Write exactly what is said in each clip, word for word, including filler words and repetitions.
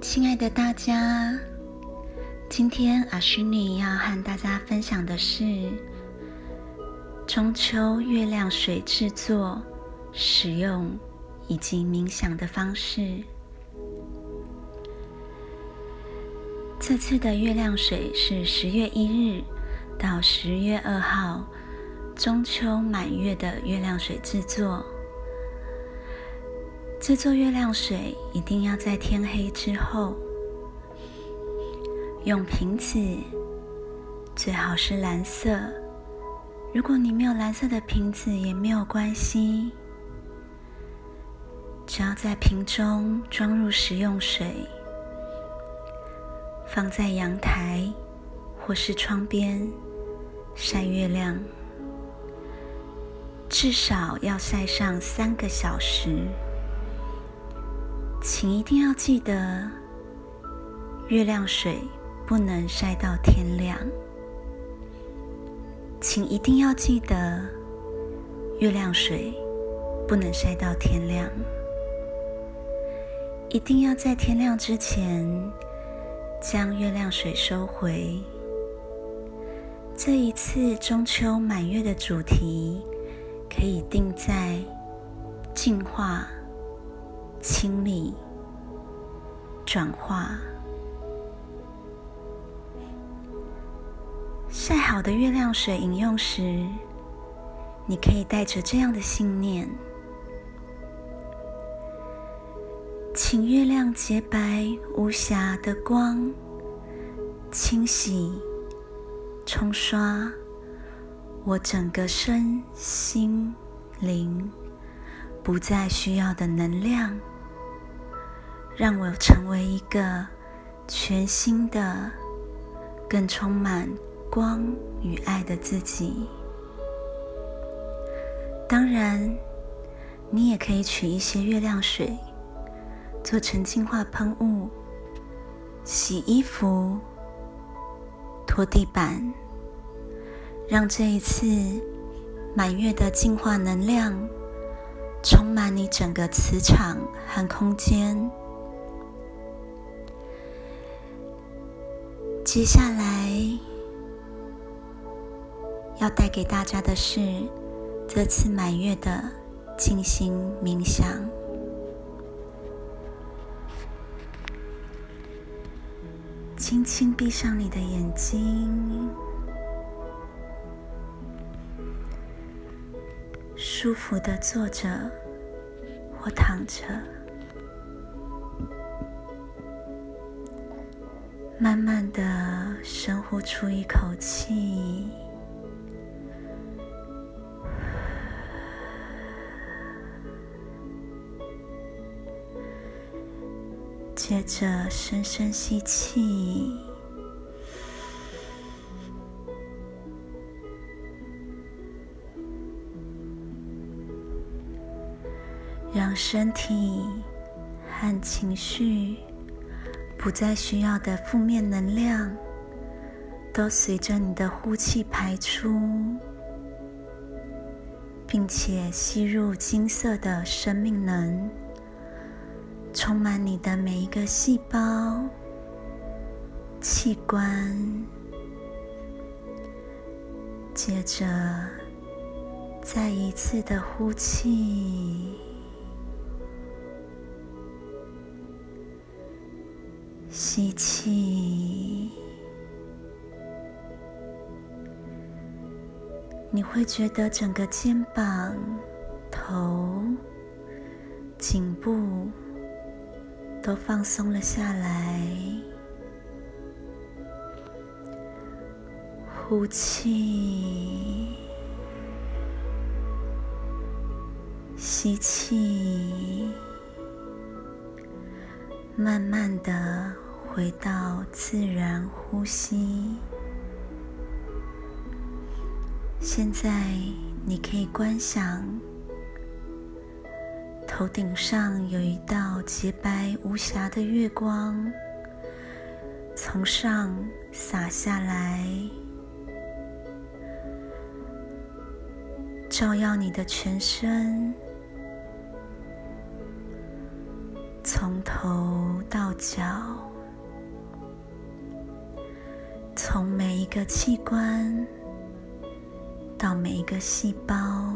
亲爱的大家，今天阿虚尼要和大家分享的是中秋月亮水制作、使用以及冥想的方式。这次的月亮水是十月一日到十月二号中秋满月的月亮水制作。制作月亮水一定要在天黑之后，用瓶子，最好是蓝色。如果你没有蓝色的瓶子也没有关系，只要在瓶中装入食用水，放在阳台或是窗边晒月亮，至少要晒上三个小时。请一定要记得，月亮水不能晒到天亮。请一定要记得，月亮水不能晒到天亮。一定要在天亮之前将月亮水收回。这一次中秋满月的主题可以定在净化、清理、转化。晒好的月亮水饮用时，你可以带着这样的信念：请月亮洁白无瑕的光清洗、冲刷我整个身心灵不再需要的能量，让我成为一个全新的、更充满光与爱的自己。当然，你也可以取一些月亮水做成净化喷雾，洗衣服、拖地板，让这一次满月的净化能量充满你整个磁场和空间。接下来要带给大家的是这次满月的静心冥想。轻轻闭上你的眼睛，舒服地坐着或躺着，慢慢地深呼出一口气，接着深深吸气，让身体和情绪不再需要的负面能量都随着你的呼气排出，并且吸入金色的生命能，充满你的每一个细胞、器官。接着再一次的呼气，吸气，你会觉得整个肩膀、头、颈部都放松了下来。呼气，吸气，慢慢地回到自然呼吸。现在你可以观想头顶上有一道洁白无瑕的月光从上洒下来，照耀你的全身， 从头到脚，从每一个器官到每一个细胞，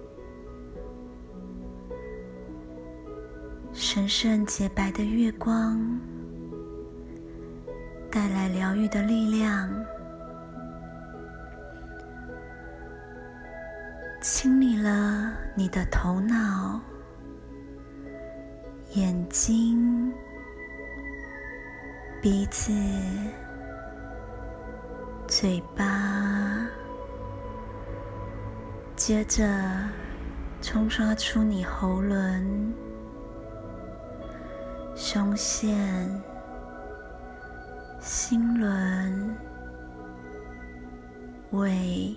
神圣洁白的月光带来疗愈的力量，清理了你的头脑、眼睛、鼻子、嘴巴，接着冲刷出你喉轮、胸腺、心轮、胃、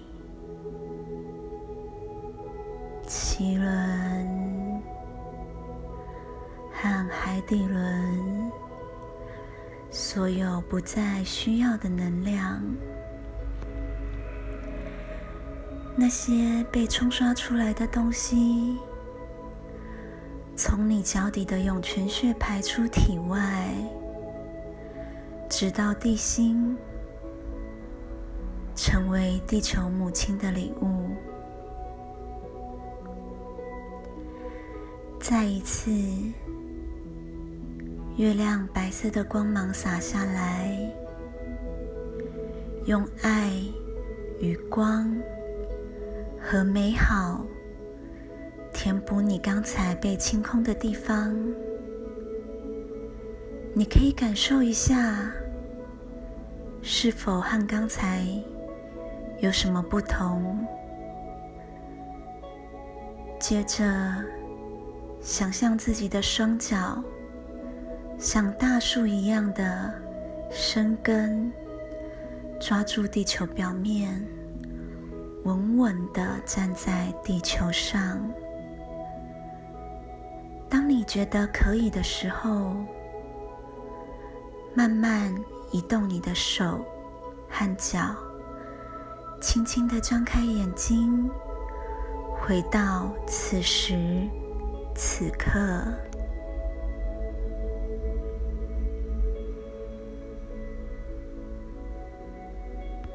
脐轮和海底轮，所有不再需要的能量，那些被冲刷出来的东西，从你脚底的涌泉穴排出体外，直到地心，成为地球母亲的礼物。再一次，月亮白色的光芒洒下来，用爱与光和美好填补你刚才被清空的地方。你可以感受一下，是否和刚才有什么不同？接着想象自己的双脚像大树一样的生根，抓住地球表面，稳稳地站在地球上。当你觉得可以的时候，慢慢移动你的手和脚，轻轻地张开眼睛，回到此时此刻。